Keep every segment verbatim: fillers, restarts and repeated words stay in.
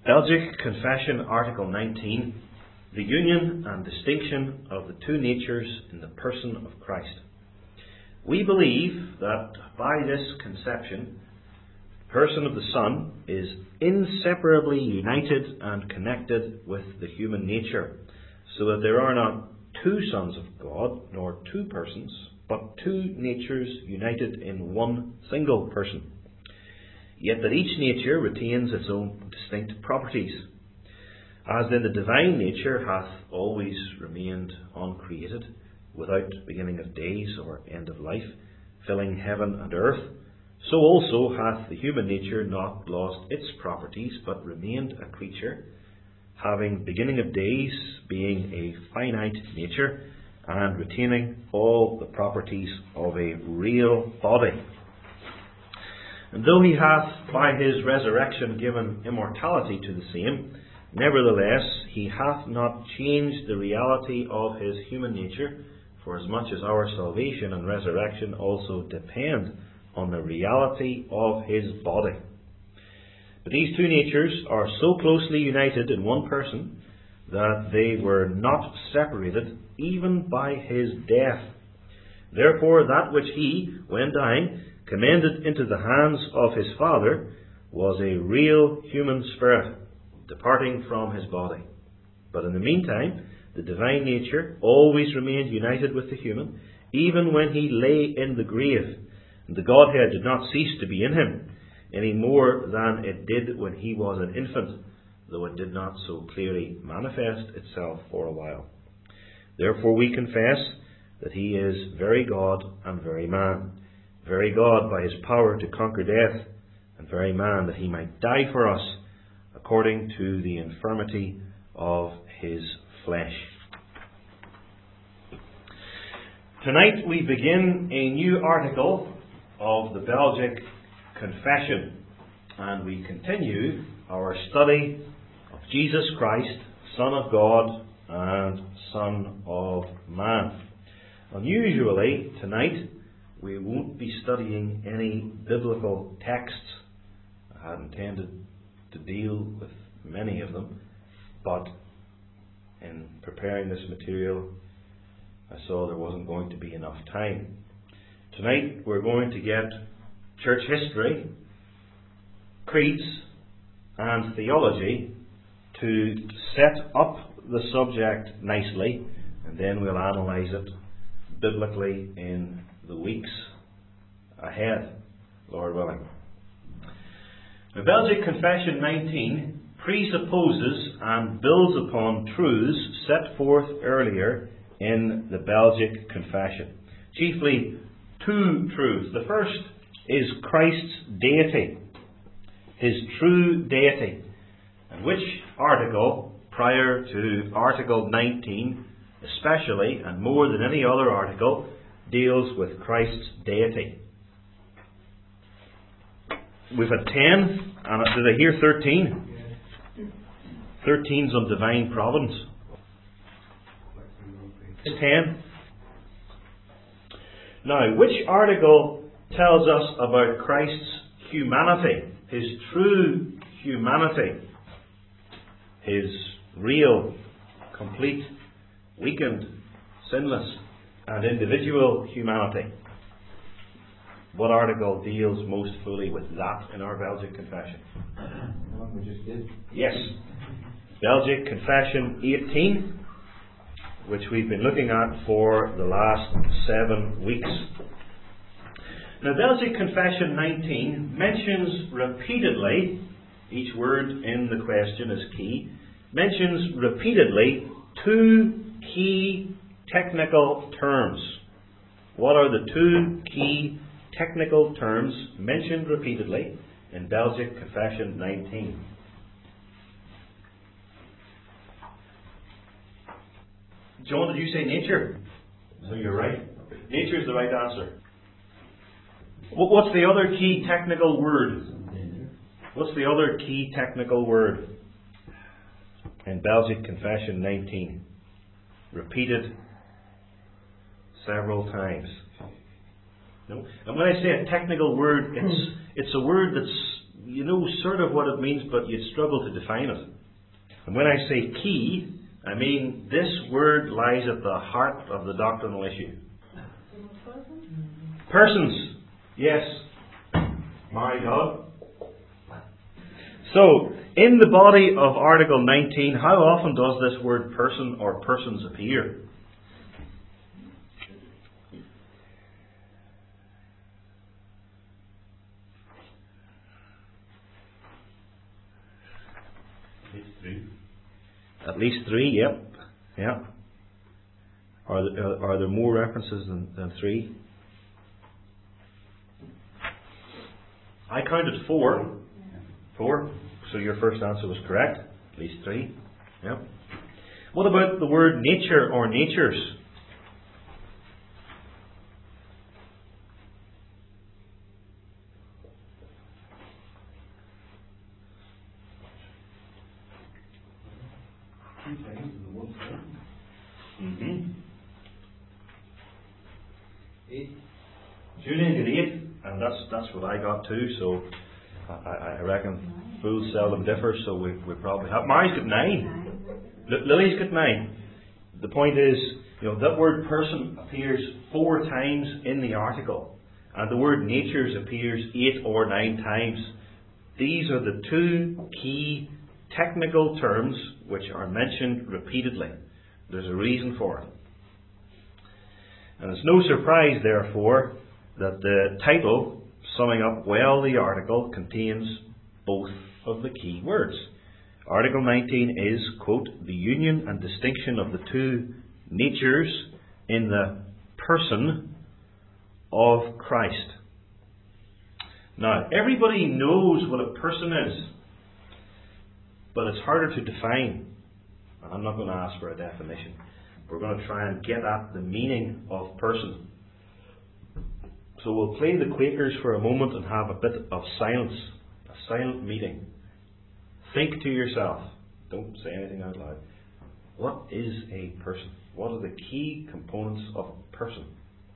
Belgic Confession, Article nineteen, the union and distinction of the two natures in the person of Christ. We believe that by this conception, the person of the Son is inseparably united and connected with the human nature, so that there are not two sons of God, nor two persons, but two natures united in one single person. Yet that each nature retains its own distinct properties, as then the divine nature hath always remained uncreated, without beginning of days or end of life, filling heaven and earth, so also hath the human nature not lost its properties, but remained a creature, having beginning of days, being a finite nature, and retaining all the properties of a real body. And though he hath by his resurrection given immortality to the same, nevertheless he hath not changed the reality of his human nature, for as much as our salvation and resurrection also depend on the reality of his body. But these two natures are so closely united in one person that they were not separated even by his death. Therefore that which he, when dying, commended into the hands of his Father was a real human spirit, departing from his body. But in the meantime, the divine nature always remained united with the human, even when he lay in the grave, and the Godhead did not cease to be in him, any more than it did when he was an infant, though it did not so clearly manifest itself for a while. Therefore we confess that he is very God and very man, very God by his power to conquer death, and very man that he might die for us, according to the infirmity of his flesh. Tonight we begin a new article of the Belgic Confession, and we continue our study of Jesus Christ, Son of God and Son of Man. Unusually, tonight we won't be studying any biblical texts. I had intended to deal with many of them, but in preparing this material, I saw there wasn't going to be enough time. Tonight we're going to get church history, creeds, and theology to set up the subject nicely, and then we'll analyse it biblically in the weeks ahead, Lord willing. The Belgic Confession nineteen presupposes and builds upon truths set forth earlier in the Belgic Confession. Chiefly two truths. The first is Christ's deity, his true deity, and which article, prior to Article nineteen especially, and more than any other article, deals with Christ's deity. We've had ten, and did I hear thirteen? Thirteen's on divine providence. Ten. Now, which article tells us about Christ's humanity, his true humanity, his real, complete, weakened, sinless, and individual humanity? What article deals most fully with that in our Belgic Confession? The one we just did. Yes. Belgic Confession eighteen, which we've been looking at for the last seven weeks. Now, Belgic Confession nineteen mentions repeatedly, each word in the question is key, mentions repeatedly two key technical terms. What are the two key technical terms mentioned repeatedly in Belgic Confession nineteen? John, did you say nature? So you're right. Nature is the right answer. What's the other key technical word? What's the other key technical word in Belgic Confession nineteen? Repeated several times. No? And when I say a technical word, it's it's a word that's you know sort of what it means, but you'd struggle to define it. And when I say key, I mean this word lies at the heart of the doctrinal issue. Persons. Yes. My God. So, in the body of Article nineteen, how often does this word person or persons appear? At least three, yep. Yeah. Are there, are there more references than, than three? I counted four. Four. So your first answer was correct. At least three. Yeah. What about the word nature or natures? Mm-hmm. Eight. Julian got eight, and that's that's what I got too. So I, I reckon fools seldom differ. So we we probably have. Mary's got nine. L- Lily's got nine. The point is, you know, that word person appears four times in the article, and the word natures appears eight or nine times. These are the two key technical terms which are mentioned repeatedly. There's a reason for it. And it's no surprise, therefore, that the title, summing up well the article, contains both of the key words. Article nineteen is, quote, the union and distinction of the two natures in the person of Christ. Now, everybody knows what a person is, but it's harder to define. And I'm not going to ask for a definition. We're going to try and get at the meaning of person. So we'll play the Quakers for a moment and have a bit of silence, a silent meeting. Think to yourself. Don't say anything out loud. What is a person? What are the key components of a person?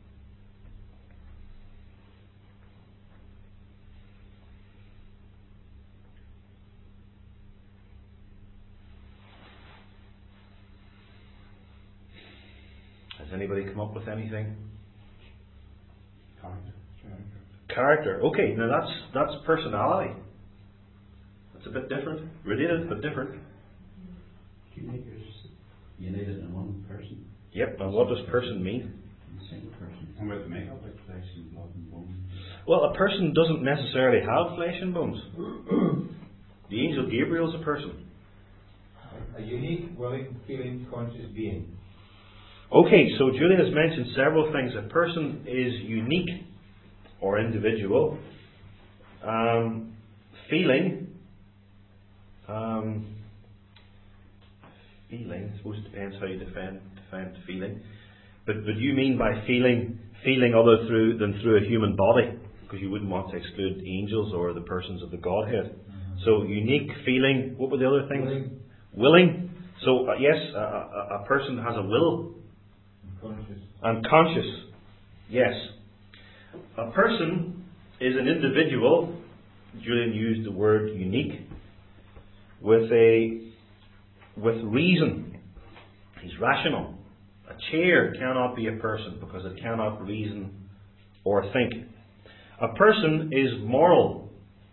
Has anybody come up with anything? Character. Character. Okay, now that's that's personality. That's a bit different. Related, but different. Two makers united in one person. Yep, and what does person mean? A single person. And with the makeup, like flesh and blood and bone. Well, a person doesn't necessarily have flesh and bones. The angel Gabriel is a person. A unique, willing, feeling, conscious being. Okay, so Julian has mentioned several things. A person is unique or individual. Um, feeling. Um, feeling, I suppose it depends how you define, define feeling. But but you mean by feeling feeling other through than through a human body? Because you wouldn't want to exclude angels or the persons of the Godhead. Mm-hmm. So unique, feeling. What were the other things? Willing. Willing. So uh, yes, a, a, a person has a will. Conscious. And conscious. Yes. A person is an individual. Julian used the word unique. With a with reason. He's rational. A chair cannot be a person because it cannot reason or think. A person is moral.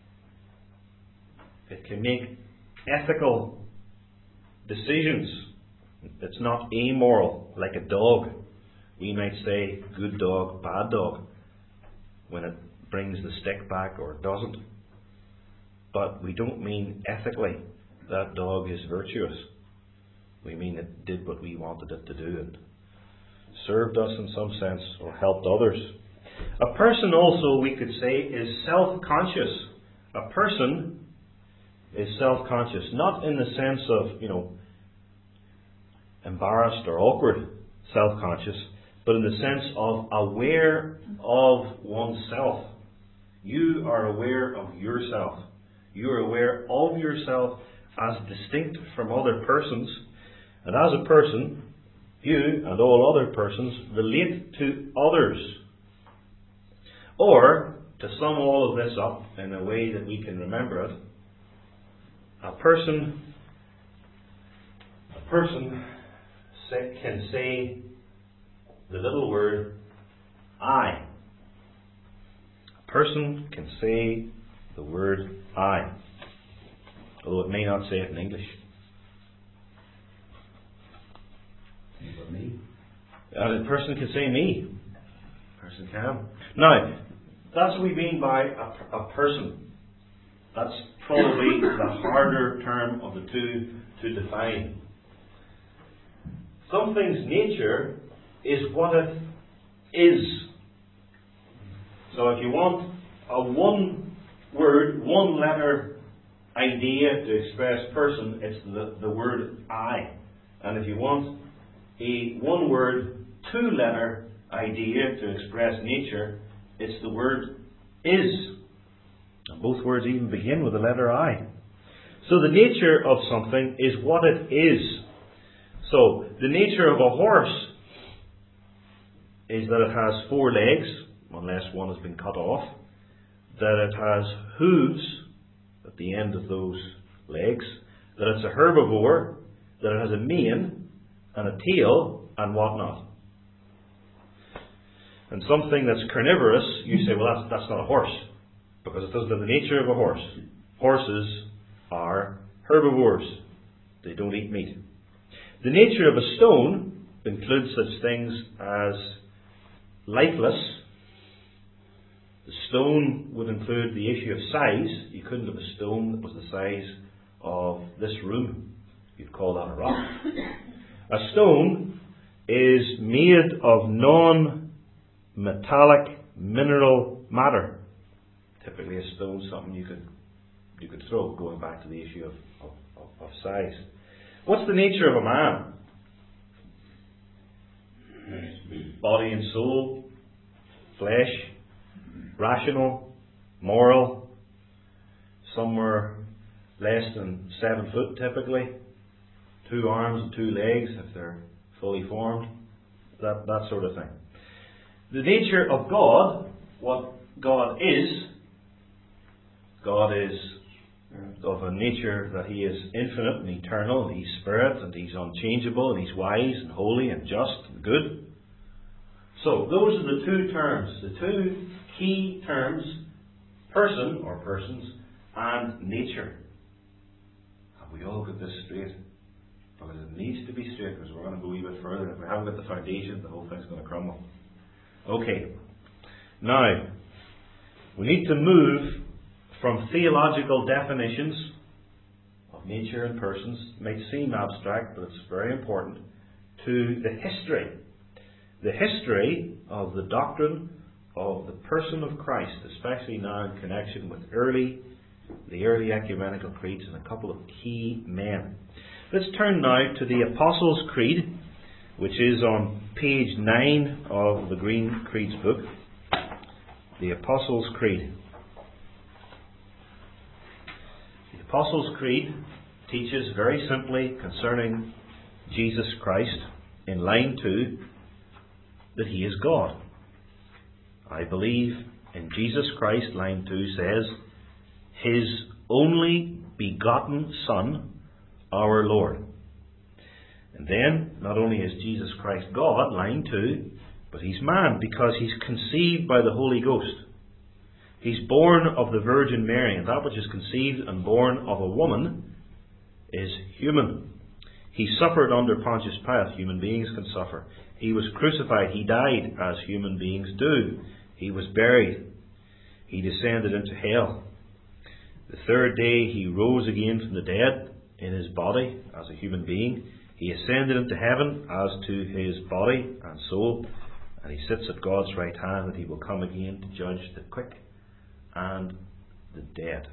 It can make ethical decisions. It's not amoral, like a dog. We might say good dog, bad dog, when it brings the stick back or doesn't. But we don't mean ethically that dog is virtuous. We mean it did what we wanted it to do and served us in some sense or helped others. A person also, we could say, is self-conscious. A person is self-conscious, not in the sense of, you know, embarrassed or awkward self-conscious, but in the sense of aware of oneself. You are aware of yourself. You are aware of yourself as distinct from other persons, and as a person, you and all other persons relate to others. Or, to to sum all of this up in a way that we can remember it, a person, a person say, can say the little word I. A person can say the word I, although it may not say it in English. For me. And a person can say me. A person can. Now, that's what we mean by a, a person. That's probably the harder term of the two to define. Something's nature is what it is. So if you want a one word, one letter idea to express person, it's the, the word I. And if you want a one word, two letter idea to express nature, it's the word is. And both words even begin with the letter I. So the nature of something is what it is. So the nature of a horse is that it has four legs, unless one has been cut off, that it has hooves at the end of those legs, that it's a herbivore, that it has a mane and a tail and whatnot. And something that's carnivorous, you say, well, that's, that's not a horse, because it doesn't have the nature of a horse. Horses are herbivores. They don't eat meat. The nature of a stone includes such things as lifeless. The stone would include the issue of size. You couldn't have a stone that was the size of this room. You'd call that a rock. A stone is made of non-metallic mineral matter. Typically a stone is something you could you could throw, going back to the issue of, of, of, of size. What's the nature of a man? Body and soul, flesh, rational, moral, somewhere less than seven foot typically, two arms and two legs if they're fully formed, that, that sort of thing. The nature of God, what God is, God is of a nature that He is infinite and eternal, and He's Spirit, and He's unchangeable, and He's wise and holy and just and good. So those are the two terms, the two key terms, person or persons and nature. Have we all got this straight? Because it needs to be straight, because we're going to go a wee bit further. If we haven't got the foundation, the whole thing's going to crumble. Okay. Now, we need to move from theological definitions of nature and persons. It may seem abstract, but it's very important, to the history. The history of the doctrine of the person of Christ, especially now in connection with early, the early ecumenical creeds and a couple of key men. Let's turn now to the Apostles' Creed, which is on page nine of the Green Creeds book. The Apostles' Creed. The Apostles' Creed teaches very simply concerning Jesus Christ in line two that He is God. I believe in Jesus Christ, line two says, His only begotten Son, our Lord. And then, not only is Jesus Christ God, line two, but He's man because He's conceived by the Holy Ghost. He's born of the Virgin Mary, and that which is conceived and born of a woman is human. He suffered under Pontius Pilate. Human beings can suffer. He was crucified. He died as human beings do. He was buried. He descended into hell. The third day He rose again from the dead in His body as a human being. He ascended into heaven as to His body and soul, and He sits at God's right hand, that He will come again to judge the quick and the dead.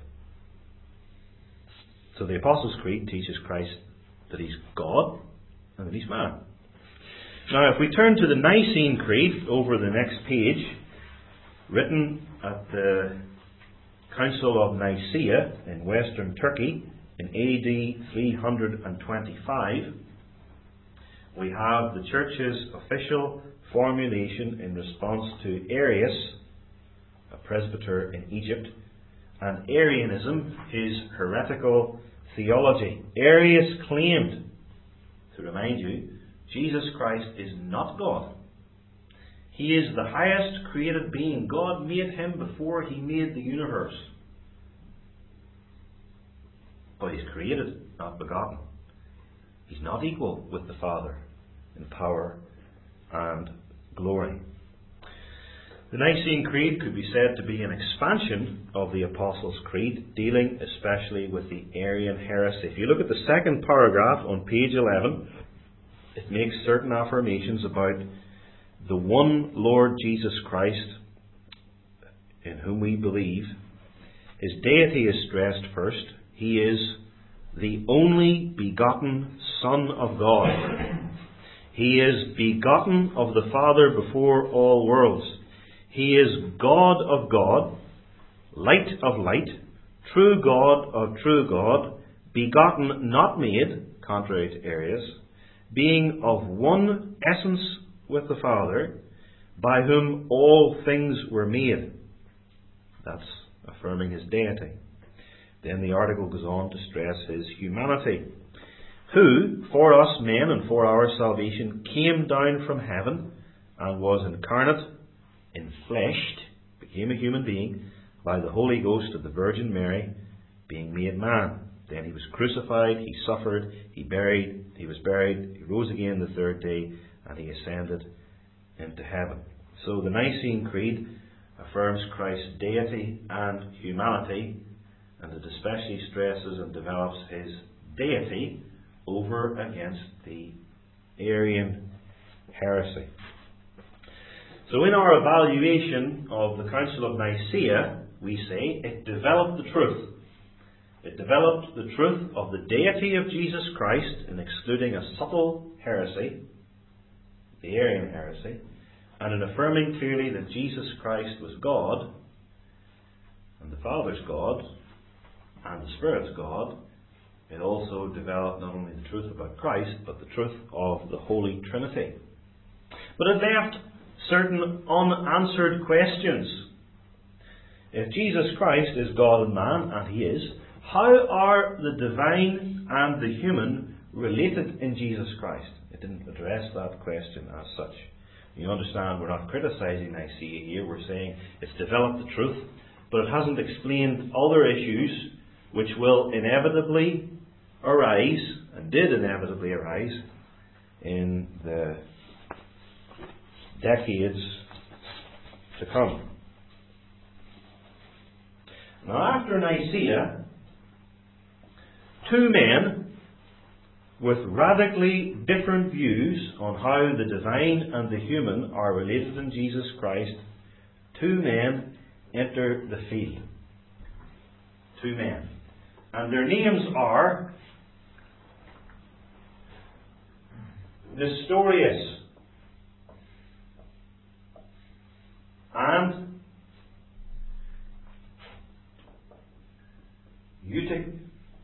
So the Apostles' Creed teaches Christ that He's God and that He's man. Now if we turn to the Nicene Creed over the next page, written at the Council of Nicaea in Western Turkey in A D three twenty-five, we have the Church's official formulation in response to Arius, a presbyter in Egypt. And Arianism is heretical theology. Arius claimed, to remind you, Jesus Christ is not God. He is the highest created being. God made him before he made the universe. But he's created, not begotten. He's not equal with the Father in power and glory. The Nicene Creed could be said to be an expansion of the Apostles' Creed, dealing especially with the Arian heresy. If you look at the second paragraph on page eleven, it makes certain affirmations about the one Lord Jesus Christ in whom we believe. His deity is stressed first. He is the only begotten Son of God. He is begotten of the Father before all worlds. He is God of God, light of light, true God of true God, begotten, not made, contrary to Arius, being of one essence with the Father, by whom all things were made. That's affirming his deity. Then the article goes on to stress his humanity, who, for us men and for our salvation, came down from heaven and was incarnate, enfleshed, became a human being, by the Holy Ghost of the Virgin Mary, being made man. Then he was crucified, he suffered, he buried, he was buried, he rose again the third day, and he ascended into heaven. So the Nicene Creed affirms Christ's deity and humanity, and it especially stresses and develops his deity over against the Arian heresy. So in our evaluation of the Council of Nicaea, we say it developed the truth. It developed the truth of the deity of Jesus Christ in excluding a subtle heresy, the Arian heresy, and in affirming clearly that Jesus Christ was God, and the Father's God, and the Spirit's God. It also developed not only the truth about Christ, but the truth of the Holy Trinity. But it left certain unanswered questions. If Jesus Christ is God and man, and he is, how are the divine and the human related in Jesus Christ? It didn't address that question as such. You understand, we're not criticizing Nicaea here. We're saying it's developed the truth, but it hasn't explained other issues which will inevitably arise, and did inevitably arise, in the decades to come. Now, after Nicaea, two men with radically different views on how the divine and the human are related in Jesus Christ, two men enter the field. Two men. And their names are Nestorius and Eutyches.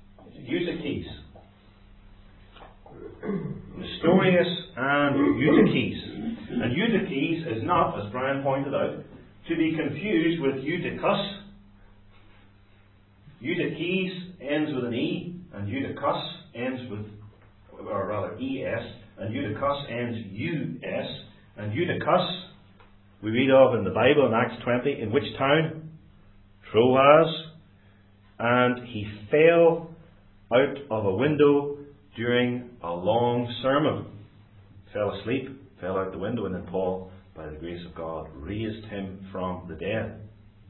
Nestorius and Eutyches. And Eutyches is not, as Brian pointed out, to be confused with Eutychus. Eutyches ends with an E, and Eutychus ends with, or rather E S, and Eutychus ends U S, and Eutychus we read of in the Bible in Acts twenty, in which town? Troas. And he fell out of a window during a long sermon. Fell asleep, fell out the window, and then Paul, by the grace of God, raised him from the dead.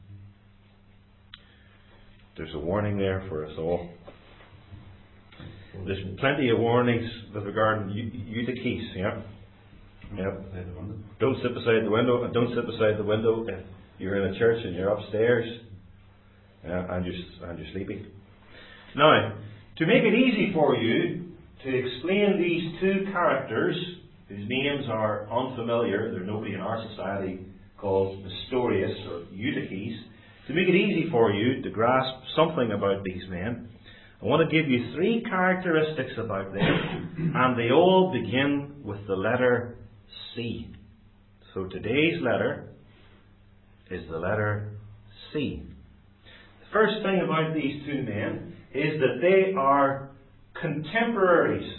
There's a warning there for us all. There's plenty of warnings with regard to Eutyches, yeah? Yep. Don't sit beside the window, and don't sit beside the window if you're in a church and you're upstairs uh, and you're and you're sleeping. Now, to make it easy for you to explain these two characters whose names are unfamiliar, there's nobody in our society called Nestorius or Eutyches. To make it easy for you to grasp something about these men, I want to give you three characteristics about them, and they all begin with the letter C. So today's letter is the letter see. The first thing about these two men is that they are contemporaries.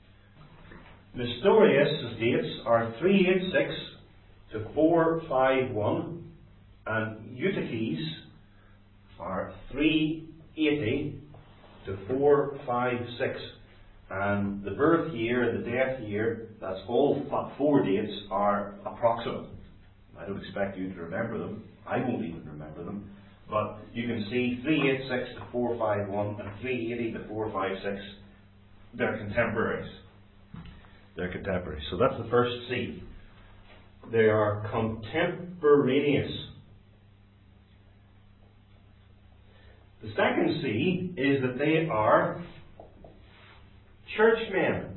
Nestorius' dates are three eighty-six to four fifty-one, and Eutyches are three eighty to four fifty-six. And the birth year and the death year, that's all four dates, are approximate. I don't expect you to remember them. I won't even remember them. But you can see three eighty-six to four fifty-one and three eighty to four fifty-six. They're contemporaries. They're contemporaries. So that's the first C. They are contemporaneous. The second C is that they are churchmen.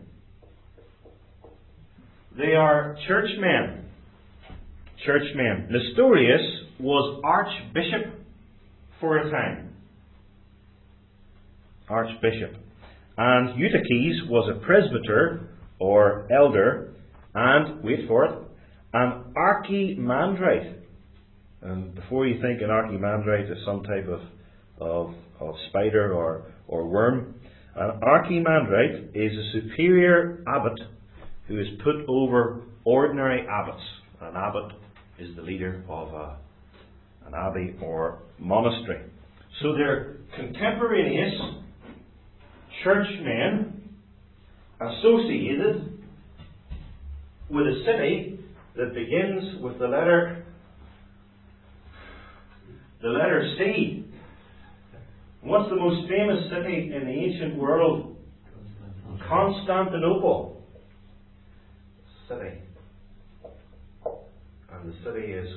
They are churchmen. Churchmen. Nestorius was archbishop for a time. Archbishop. And Eutyches was a presbyter or elder, and, wait for it, an archimandrite. And before you think an archimandrite is some type of, of, of spider or, or worm, an archimandrite is a superior abbot who is put over ordinary abbots. An abbot is the leader of a, an abbey or monastery. So they're contemporaneous churchmen associated with a city that begins with the letter the letter C. What's the most famous city in the ancient world? Constantinople. City. And the city is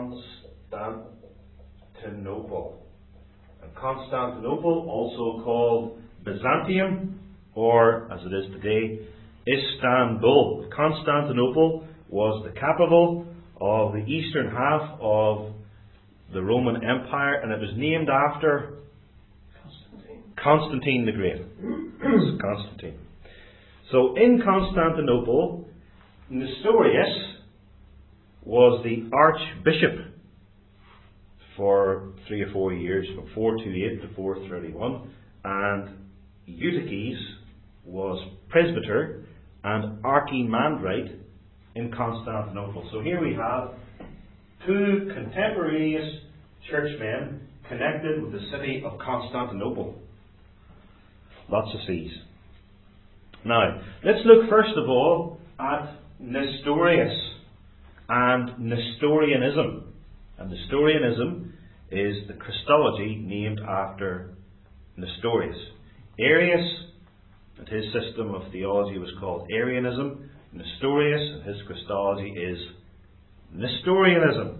Constantinople. And Constantinople, also called Byzantium, or as it is today, Istanbul. Constantinople was the capital of the eastern half of the Roman Empire, and it was named after Constantine the Great. Constantine. So in Constantinople, Nestorius was the archbishop for three or four years, from four twenty-eight to four thirty-one, and Eutyches was presbyter and archimandrite in Constantinople. So here we have two contemporaneous churchmen connected with the city of Constantinople. Lots of C's. Now, let's look first of all at Nestorius and Nestorianism. And Nestorianism is the Christology named after Nestorius. Arius and his system of theology was called Arianism. Nestorius and his Christology is Nestorianism.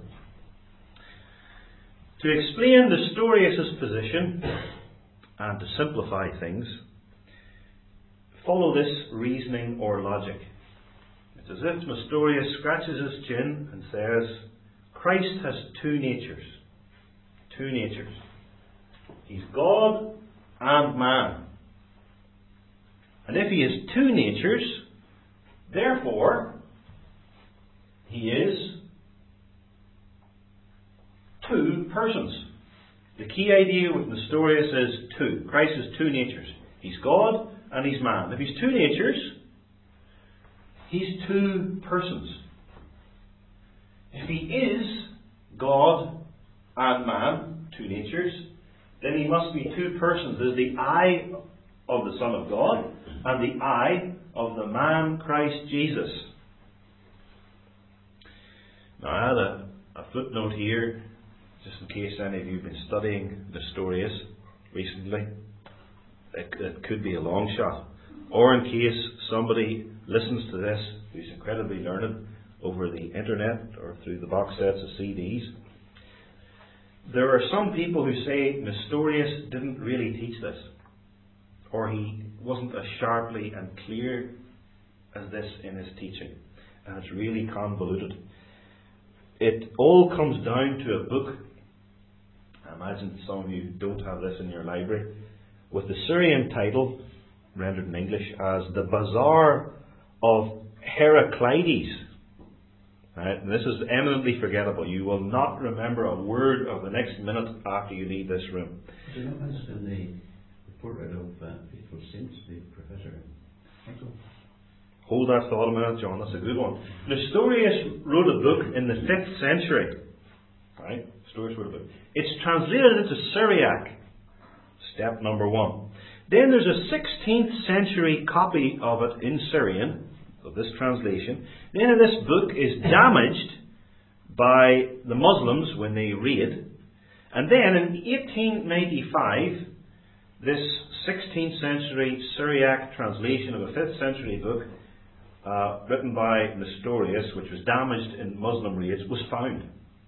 To explain Nestorius' position and to simplify things, follow this reasoning or logic. It's as if Nestorius scratches his chin and says, Christ has two natures. Two natures. He's God and man. And if he has two natures, therefore, he is two persons. The key idea with Nestorius is two. Christ has two natures. He's God and he's man. If he's two natures, he's two persons. If he is God and man, two natures, then he must be two persons. There's the I of the Son of God and the I of the man Christ Jesus. Now I had a, a footnote here, just in case any of you have been studying Nestorius recently. It, it could be a long shot. Or in case somebody listens to this who's incredibly learned over the internet or through the box sets of C Ds. There are some people who say Nestorius didn't really teach this, or he wasn't as sharply and clear as this in his teaching, and it's really convoluted. It all comes down to a book. I imagine some of you don't have this in your library, with the Syrian title, rendered in English as The Bazaar of Heraclides. Right? And this is eminently forgettable. You will not remember a word of the next minute after you leave this room. Do you not mention the, the portrait of uh, faithful saints, the Professor Henkel? Hold that thought a minute, John. That's a good one. Nestorius wrote a book in the fifth century. Right? Nestorius wrote a book. It's translated into Syriac. Step number one. Then there's a sixteenth century copy of it in Syrian, of this translation. Then this book is damaged by the Muslims when they raid. And then in eighteen ninety-five, this sixteenth century Syriac translation of a fifth century book, uh, written by Nestorius, which was damaged in Muslim raids, was found.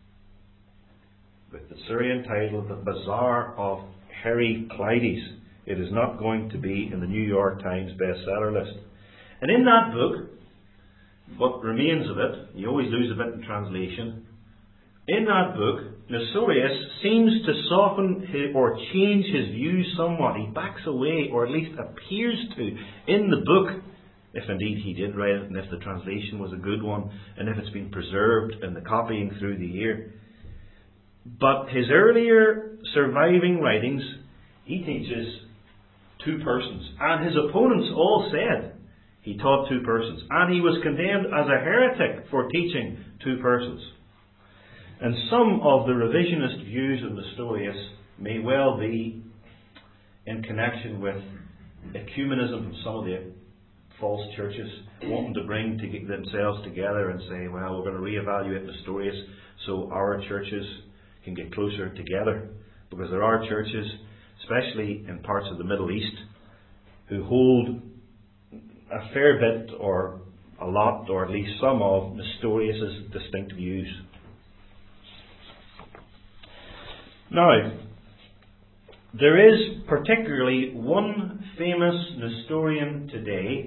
With the Syrian title, The Bazaar of Heraclides. It is not going to be in the New York Times bestseller list. And in that book, what remains of it, you always lose a bit in translation. In that book, Nestorius seems to soften his, or change his views somewhat. He backs away, or at least appears to, in the book, if indeed he did write it, and if the translation was a good one, and if it's been preserved in the copying through the year. But his earlier surviving writings, he teaches two persons. And his opponents all said he taught two persons. And he was condemned as a heretic for teaching two persons. And some of the revisionist views of Nestorius may well be in connection with ecumenism from some of the false churches, wanting to bring to get themselves together and say, well, we're going to reevaluate Nestorius so our churches can get closer together. Because there are churches, especially in parts of the Middle East, who hold a fair bit or a lot, or at least some of Nestorius' distinct views. Now, there is particularly one famous Nestorian today,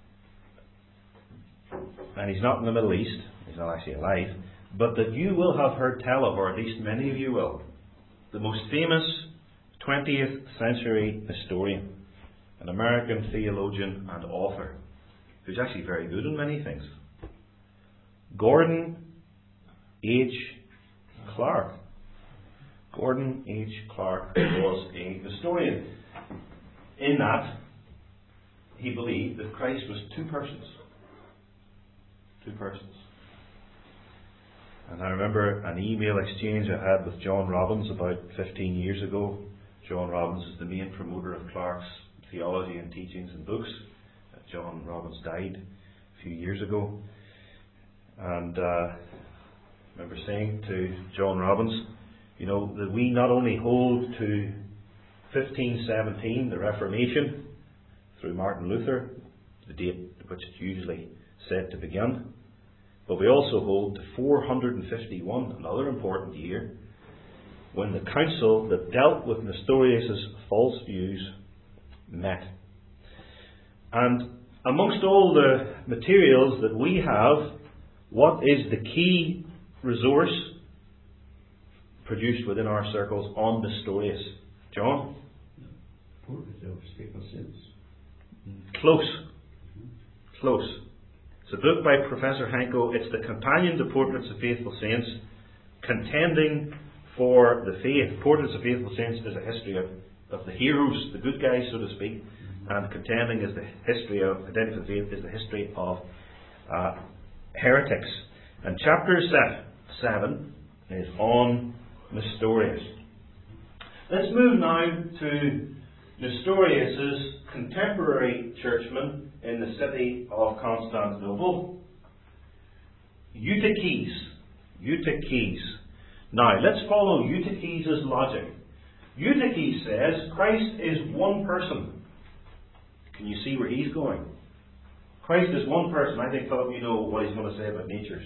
and he's not in the Middle East, he's not actually alive, but that you will have heard tell of, or at least many of you will. The most famous twentieth century Nestorian, an American theologian and author, who's actually very good in many things. Gordon H. Clark. Gordon H. Clark was a Nestorian. In that, he believed that Christ was two persons. Two persons. And I remember an email exchange I had with John Robbins about fifteen years ago. John Robbins is the main promoter of Clark's theology and teachings and books. John Robbins died a few years ago. And uh, I remember saying to John Robbins, you know, that we not only hold to fifteen seventeen, the Reformation, through Martin Luther, the date which it's usually said to begin, but we also hold to four hundred fifty-one, another important year, when the council that dealt with Nestorius' false views met. And amongst all the materials that we have, what is the key resource produced within our circles on Nestorius? John? Portrait of faithful saints. Close. Close. It's a book by Professor Henkel. It's the companion to Portraits of Faithful Saints, contending for the faith. Portraits of Faithful Saints is a history of, of the heroes, the good guys, so to speak, and contending is the history of Identity for the Faith is the history of uh, heretics. And chapter seven is on Nestorius. Let's move now to Nestorius' contemporary churchman in the city of Constantinople, Eutyches. Eutyches. Now, let's follow Eutyches' logic. Eutyches says Christ is one person. Can you see where he's going? Christ is one person. I think, Philip, you know what he's going to say about natures.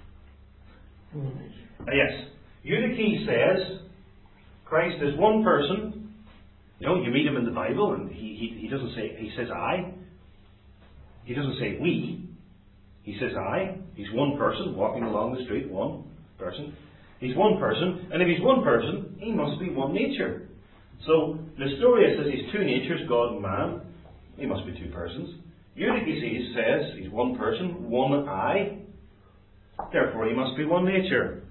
Uh, yes. Eutyches says Christ is one person. You know, you read him in the Bible, and he, he, he doesn't say, he says I. He doesn't say we. He says I. He's one person walking along the street, one person. He's one person, and if he's one person, he must be one nature. So Nestorius says he's two natures, God and man. He must be two persons. Eutyches says he's one person, one I. Therefore he must be one nature.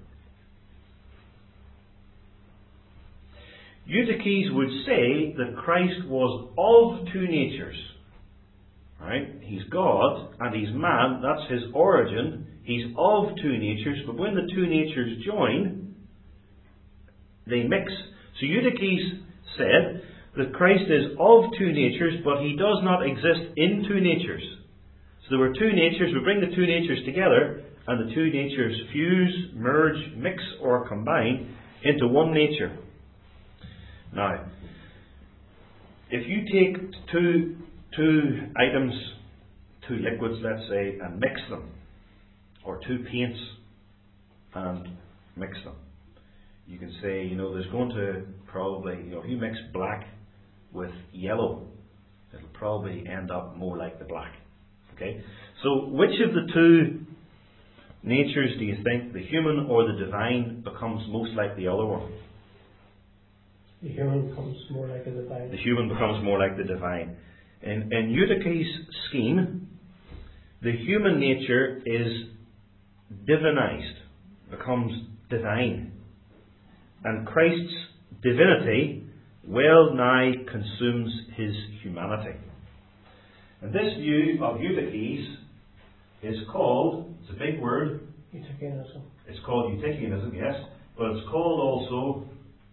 Eutyches would say that Christ was of two natures. Right? He's God and he's man. That's his origin. He's of two natures, but when the two natures join, they mix. So Eutyches said that Christ is of two natures, but he does not exist in two natures. So there were two natures. We bring the two natures together, and the two natures fuse, merge, mix, or combine into one nature. Now, if you take two two items, two liquids, let's say, and mix them, or two paints and mix them, you can say, you know, there's going to probably, you know, if you mix black with yellow, it'll probably end up more like the black. Okay? So, which of the two natures do you think, the human or the divine, becomes most like the other one? The human becomes more like the divine. The human becomes more like the divine. In, in Eutyches' scheme, the human nature is divinized, becomes divine. And Christ's divinity well nigh consumes his humanity. And this view of Eutyches is called, it's a big word, Eutychianism. It's called Eutychianism, yes, but it's called also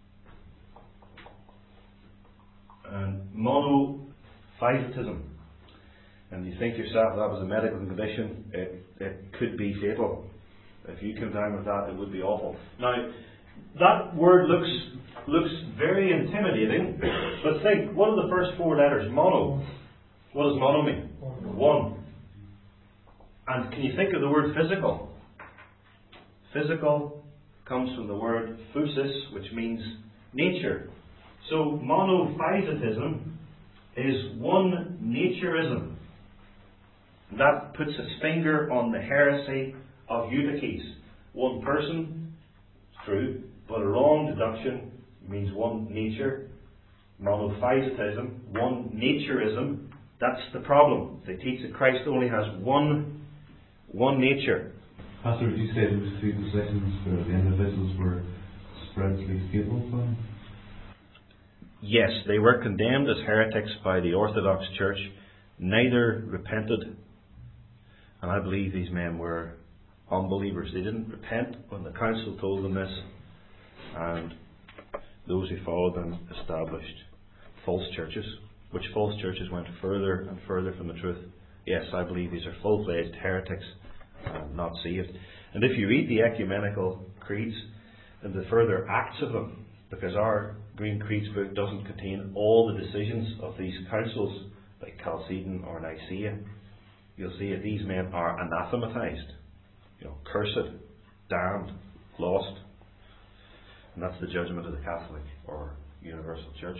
um, monophysitism. And you think yourself that was a medical condition, it, it could be fatal. If you come down with that, it would be awful. Now, that word looks looks very intimidating, but think, what are the first four letters? Mono. What does mono mean? One. And can you think of the word physical? Physical comes from the word physis, which means nature. So monophysitism is one naturism. That puts its finger on the heresy of Eutyches. One person, it's true, but a wrong deduction means one nature. Monophysitism, one naturism, that's the problem. They teach that Christ only has one one nature. Pastor, would you say those three positions for the individuals were spiritually stable for them? Yes, they were condemned as heretics by the Orthodox Church. Neither repented. And I believe these men were unbelievers. They didn't repent when the council told them this. And those who followed them established false churches, which false churches went further and further from the truth. Yes, I believe these are full-fledged heretics, uh, not saved. And if you read the ecumenical creeds and the further acts of them, because our Green Creeds book doesn't contain all the decisions of these councils, like Chalcedon or Nicaea, you'll see that these men are anathematized, you know, cursed, damned, lost. And that's the judgment of the Catholic or Universal Church.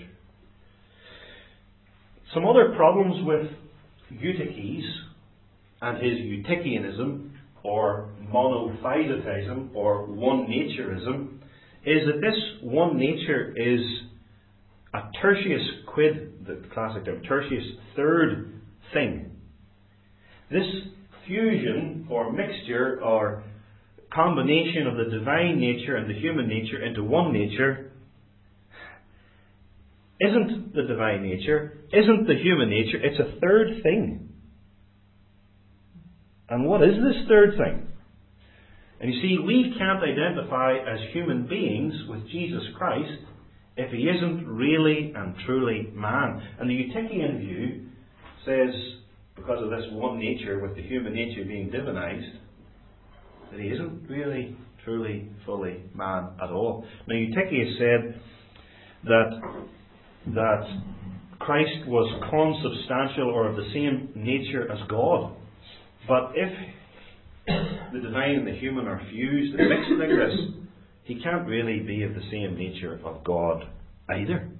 Some other problems with Eutyches and his Eutychianism, or monophysitism, or one-naturism, is that this one nature is a tertius quid, the classic term, tertius third thing. This fusion or mixture or combination of the divine nature and the human nature into one nature isn't the divine nature, isn't the human nature, it's a third thing. And what is this third thing? And you see, we can't identify as human beings with Jesus Christ if he isn't really and truly man. And the Eutychian view says, because of this one nature with the human nature being divinized, that he isn't really, truly, fully man at all. Now, Eutychius said that that Christ was consubstantial, or of the same nature as God. But if the divine and the human are fused and mixed like this, he can't really be of the same nature of God either.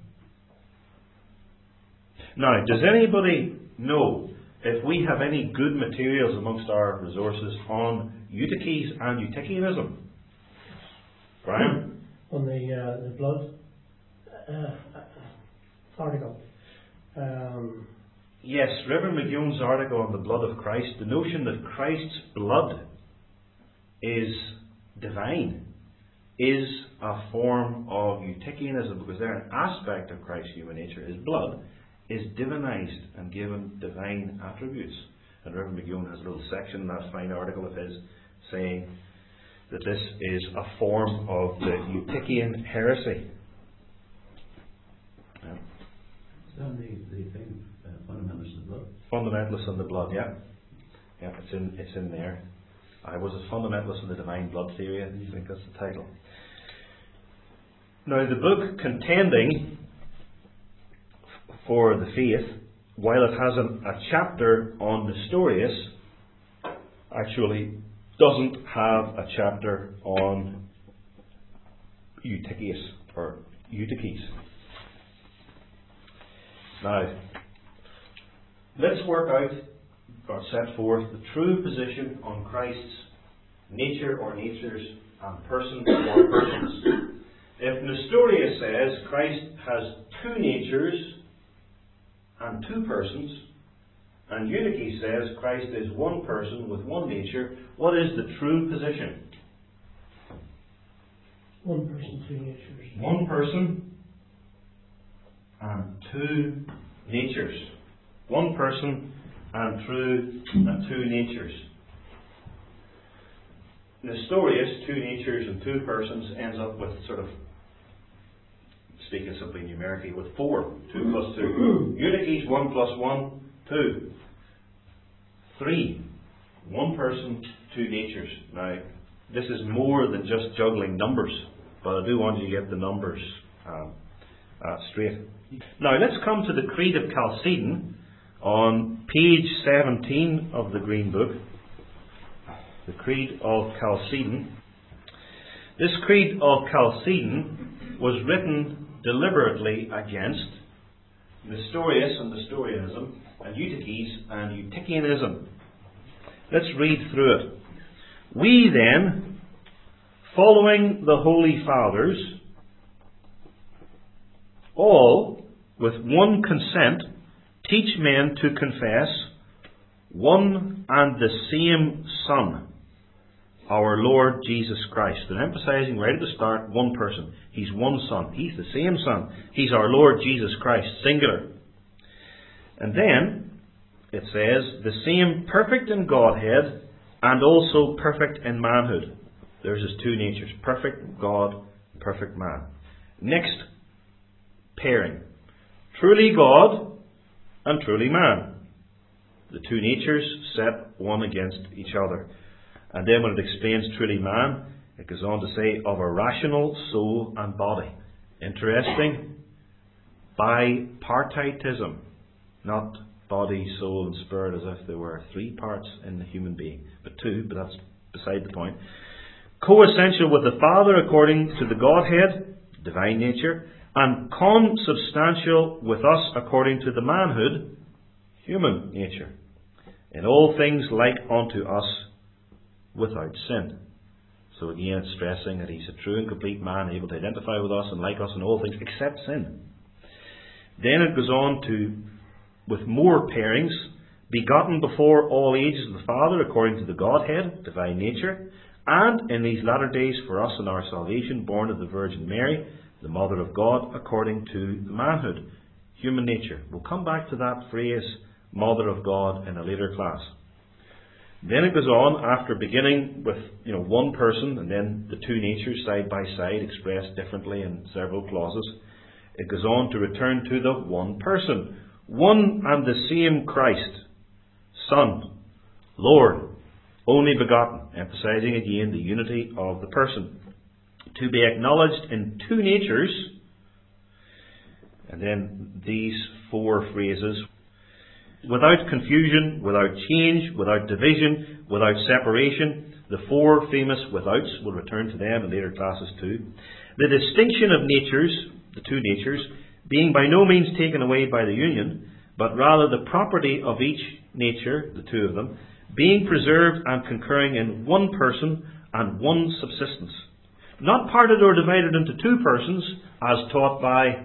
Now, does anybody know if we have any good materials amongst our resources on Eutyches and Eutychianism? Brian? On the uh, the blood uh, article. Um, yes, Reverend McGowan's article on the blood of Christ, the notion that Christ's blood is divine, is a form of Eutychianism, because there an aspect of Christ's human nature, his blood, is divinized and given divine attributes. And Reverend McGowan has a little section in that fine article of his saying that this is a form of the Eutychian heresy. Yeah. Is that the, the thing, uh, Fundamentalists of the Blood? Fundamentalists in the Blood, yeah. Yeah, it's in, it's in there. I was a fundamentalist in the divine blood theory, I think that's the title. Now, the book Contending for the Faith, while it has an, a chapter on Nestorius, actually doesn't have a chapter on Eutychius or Eutyches. Now, let's work out or set forth the true position on Christ's nature or natures and person or persons. If Nestorius says Christ has two natures and two persons, and Eutyches says Christ is one person with one nature, what is the true position? One person, two natures. One person and two natures. One person and true and two natures. Nestorius, two natures and two persons, ends up with sort of, speaking simply numerically, with four. Two plus two. Eutyches, one plus one, two. Three. One person, two natures. Now, this is more than just juggling numbers, but I do want you to get the numbers um, uh, straight. Now, let's come to the Creed of Chalcedon on page seventeen of the Green Book. The Creed of Chalcedon. This Creed of Chalcedon was written deliberately against Nestorius and Nestorianism and Eutyches and Eutychianism. Let's read through it. We then, following the Holy Fathers, all with one consent teach men to confess one and the same Son, our Lord Jesus Christ. And emphasizing right at the start, one person. He's one Son. He's the same Son. He's our Lord Jesus Christ, singular. And then it says, the same perfect in Godhead and also perfect in manhood. There's his two natures. Perfect God, perfect man. Next pairing. Truly God and truly man. The two natures set one against each other. And then when it explains truly man, it goes on to say, of a rational soul and body. Interesting. Bipartitism. Not body, soul and spirit as if there were three parts in the human being. But two, but that's beside the point. Co-essential with the Father according to the Godhead, divine nature, and consubstantial with us according to the manhood, human nature. In all things like unto us without sin. So again, it's stressing that he's a true and complete man, able to identify with us and like us in all things except sin. Then it goes on to, with more pairings, begotten before all ages of the Father according to the Godhead, divine nature, and in these latter days for us in our salvation, born of the Virgin Mary, the Mother of God, according to the manhood, human nature. We'll come back to that phrase, Mother of God, in a later class. Then it goes on, after beginning with you know one person and then the two natures side by side expressed differently in several clauses, it goes on to return to the one person, one and the same Christ, Son, Lord, only begotten, emphasizing again the unity of the person, to be acknowledged in two natures. And then these four phrases: without confusion, without change, without division, without separation. The four famous withouts, we'll return to them in later classes too. The distinction of natures, the two natures, being by no means taken away by the union, but rather the property of each nature, the two of them, being preserved and concurring in one person and one subsistence. Not parted or divided into two persons, as taught by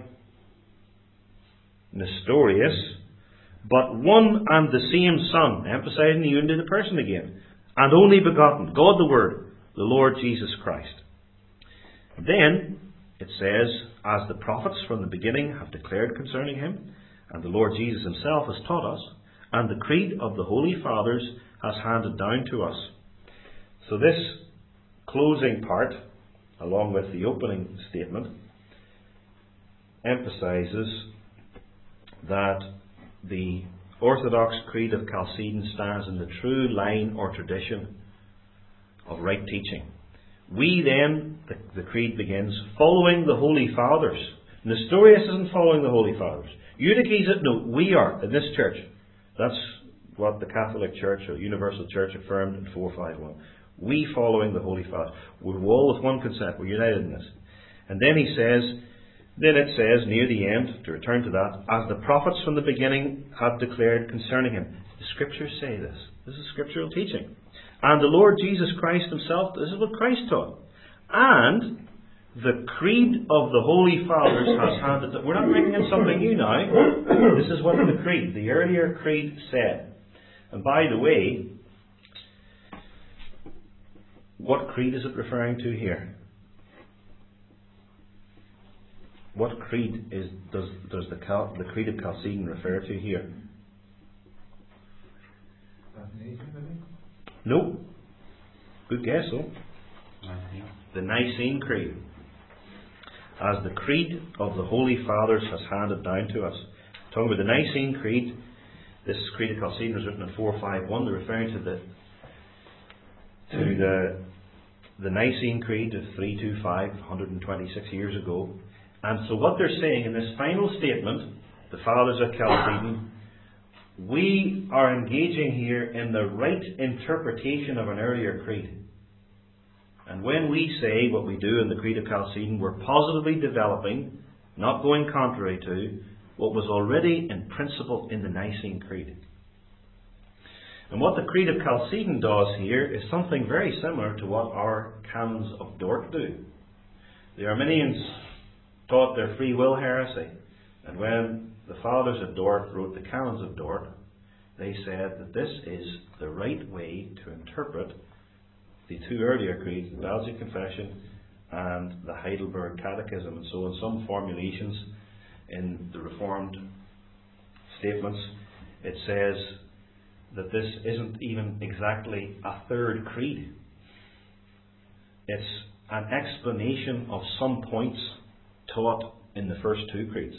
Nestorius, but one and the same Son, emphasizing the unity of the person again, and only begotten, God the Word, the Lord Jesus Christ. Then it says, as the prophets from the beginning have declared concerning him, and the Lord Jesus himself has taught us, and the creed of the Holy Fathers has handed down to us. So this closing part, along with the opening statement, emphasizes that the Orthodox Creed of Chalcedon stands in the true line or tradition of right teaching. We then, the, the creed begins, following the Holy Fathers. Nestorius isn't following the Holy Fathers. Eutyches isn't. No, we are in this church. That's what the Catholic Church or Universal Church affirmed in four fifty-one. We following the Holy Fathers. We're all with one consent. We're united in this. And then he says, then it says near the end, to return to that, as the prophets from the beginning have declared concerning him. The Scriptures say this. This is scriptural teaching. And the Lord Jesus Christ himself, this is what Christ taught. And the creed of the Holy Fathers has handed down. We're not bringing in something new now. This is what the creed, the earlier creed said. And by the way, what creed is it referring to here? What creed is does does the Cal, the creed of Chalcedon refer to here? No. Good guess, though. The Nicene Creed. As the creed of the Holy Fathers has handed down to us. Talking about the Nicene Creed, this Creed of Chalcedon was written in four fifty-one. They're referring to the to the the Nicene Creed of three twenty-five, one hundred twenty-six years ago. And so what they're saying in this final statement, the Fathers of Chalcedon, we are engaging here in the right interpretation of an earlier creed. And when we say what we do in the Creed of Chalcedon, we're positively developing, not going contrary to, what was already in principle in the Nicene Creed. And what the Creed of Chalcedon does here is something very similar to what our Canons of Dort do. The Arminians taught their free will heresy. And when the Fathers of Dort wrote the Canons of Dort, they said that this is the right way to interpret the two earlier creeds, the Belgic Confession and the Heidelberg Catechism. And so in some formulations in the Reformed statements, it says that this isn't even exactly a third creed. It's an explanation of some points taught in the first two creeds.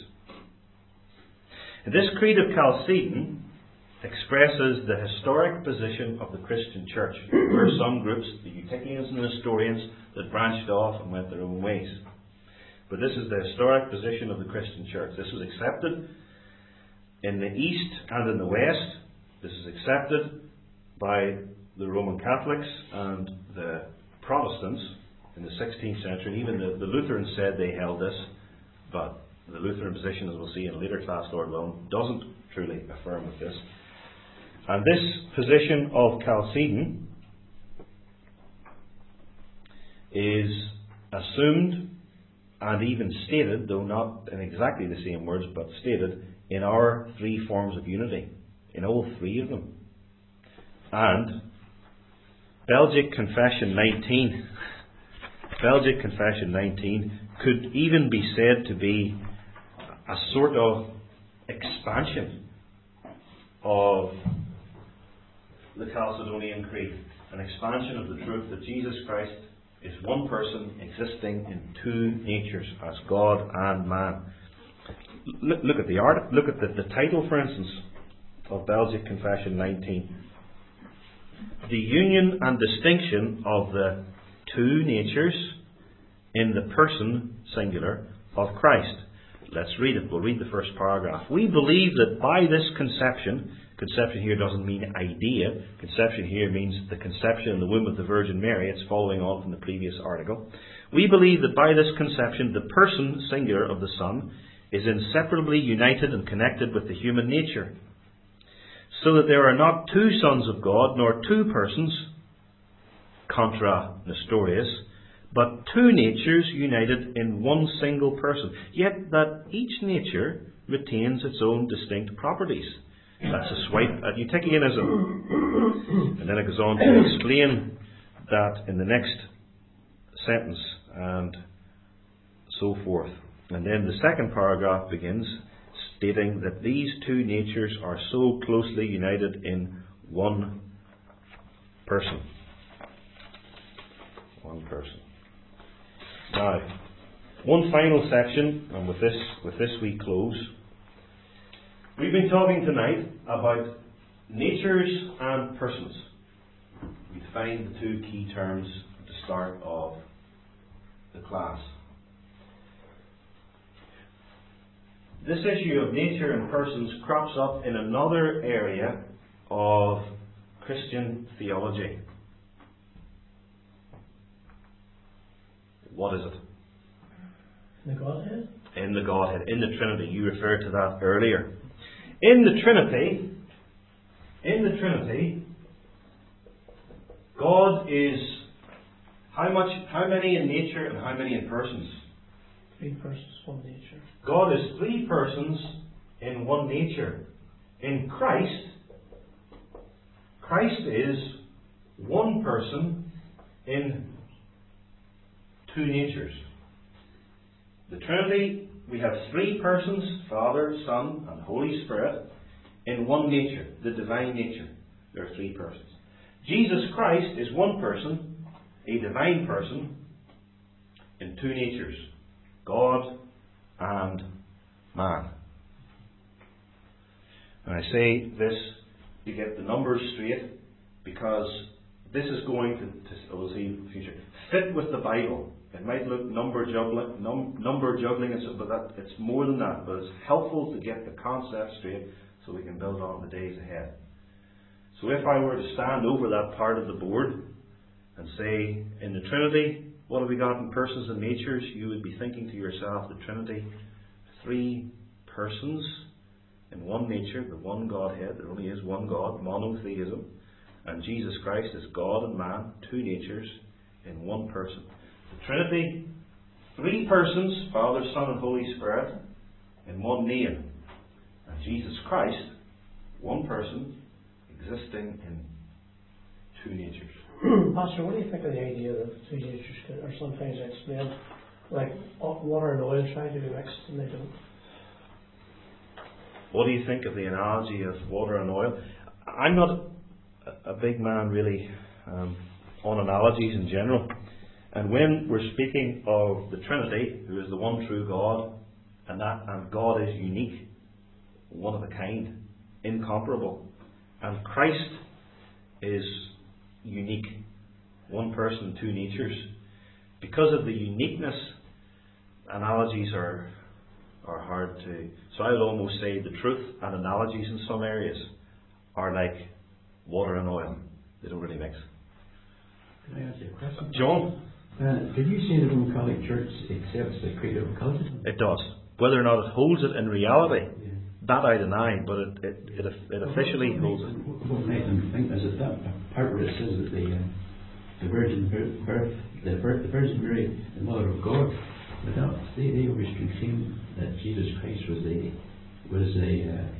And this Creed of Chalcedon expresses the historic position of the Christian Church. There were some groups, the Eutychians and the Nestorians, that branched off and went their own ways. But this is the historic position of the Christian Church. This was accepted in the East and in the West. This is accepted by the Roman Catholics and the Protestants in the sixteenth century. Even the, the Lutherans said they held this, but the Lutheran position, as we'll see in a later class, Lord willing, doesn't truly affirm with this. And this position of Chalcedon is assumed and even stated, though not in exactly the same words, but stated in our three forms of unity, in all three of them. And Belgic Confession nineteen, Belgic Confession nineteen could even be said to be a sort of expansion of the Chalcedonian Creed, an expansion of the truth that Jesus Christ is one person existing in two natures, as God and man. Look, look at the art. Look at the, the title, for instance, of Belgic Confession nineteen: the union and distinction of the two natures in the person, singular, of Christ. Let's read it. We'll read the first paragraph. We believe that by this conception, conception here doesn't mean idea, conception here means the conception in the womb of the Virgin Mary. It's following on from the previous article. We believe that by this conception, the person, singular, of the Son is inseparably united and connected with the human nature, so that there are not two sons of God, nor two persons, contra Nestorius, but two natures united in one single person, yet that each nature retains its own distinct properties. That's a swipe at Eutychianism. And then it goes on to explain that in the next sentence, and so forth. And then the second paragraph begins stating that these two natures are so closely united in one person. One person. Now, one final section, and with this, with this we close. We've been talking tonight about natures and persons. We defined the two key terms at the start of the class. This issue of nature and persons crops up in another area of Christian theology. What is it? The Godhead? In the Godhead, in the Trinity. You referred to that earlier. In the Trinity, in the Trinity, God is how much, how many in nature and how many in persons? Three persons, one nature. God is three persons in one nature. In Christ, Christ is one person in two natures. The Trinity, we have three persons, Father, Son, and Holy Spirit, in one nature, the divine nature. There are three persons. Jesus Christ is one person, a divine person, in two natures, God and man. And I say this to get the numbers straight, because this is going to, to we'll see in the future, fit with the Bible. It might look number juggling, num, number juggling, and so, but that, it's more than that. But it's helpful to get the concept straight so we can build on the days ahead. So if I were to stand over that part of the board and say, in the Trinity, what have we got in persons and natures? You would be thinking to yourself, the Trinity, three persons in one nature, the one Godhead. There only is one God, monotheism. And Jesus Christ is God and man, two natures in one person. The Trinity, three persons, Father, Son, and Holy Spirit, in one name. And Jesus Christ, one person, existing in two natures. Pastor, what do you think of the idea that two natures are sometimes explained like water and oil trying to be mixed and they don't? What do you think of the analogy of water and oil? I'm not a big man really um, on analogies in general. And when we're speaking of the Trinity, who is the one true God, and that and God is unique, one of a kind, incomparable, and Christ is unique, one person, two natures. Because of the uniqueness, analogies are are hard to. So I would almost say the truth and analogies in some areas are like water and oil. They don't really mix. Can I ask you a question? John? Uh, did you say the Roman Catholic Church accepts the creed of occultism? It does. Whether or not it holds it in reality, Yeah. that I deny, but it it, it, it officially holds it. What makes them think is that that part where it says that the uh, the Virgin birth, the birth, the Virgin Mary, the Mother of God, but that, they they always claim that Jesus Christ was the was a uh,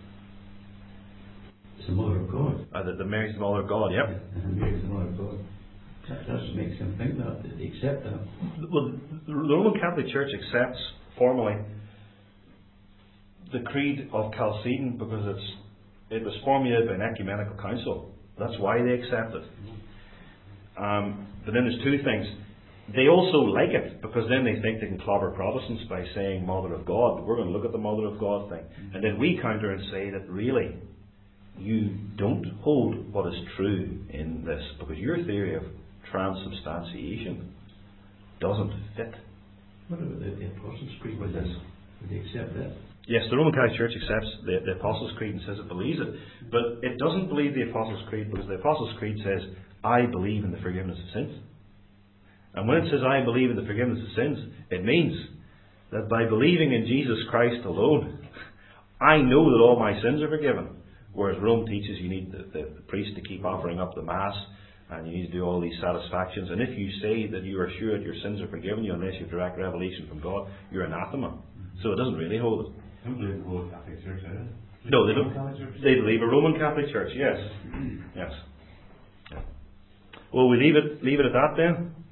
the Mother of God. Uh, that the Mary's the Mother of God, yep. And Mary's the Mother of God. That just makes them think that, that they accept that. Well, the Roman Catholic Church accepts formally the Creed of Chalcedon because it's it was formulated by an ecumenical council. That's why they accept it. Um, but then there's two things. They also like it because then they think they can clobber Protestants by saying Mother of God. We're going to look at the Mother of God thing. And then we counter and say that really you don't hold what is true in this because your theory of transubstantiation doesn't fit. What about the, the Apostles' Creed with this? Would they accept that? Yes, the Roman Catholic Church accepts the, the Apostles' Creed and says it believes it, but it doesn't believe the Apostles' Creed because the Apostles' Creed says, I believe in the forgiveness of sins. And when it says, I believe in the forgiveness of sins, it means that by believing in Jesus Christ alone, I know that all my sins are forgiven. Whereas Rome teaches you need the, the, the priest to keep offering up the Mass, and you need to do all these satisfactions. And if you say that you are sure that your sins are forgiven you unless you have direct revelation from God, you're anathema. So it doesn't really hold it. I don't believe the Roman Catholic Church either. No, they Roman don't. Catholic Church? They believe a Roman Catholic Church, yes. Yes. Well, we leave it leave it at that then.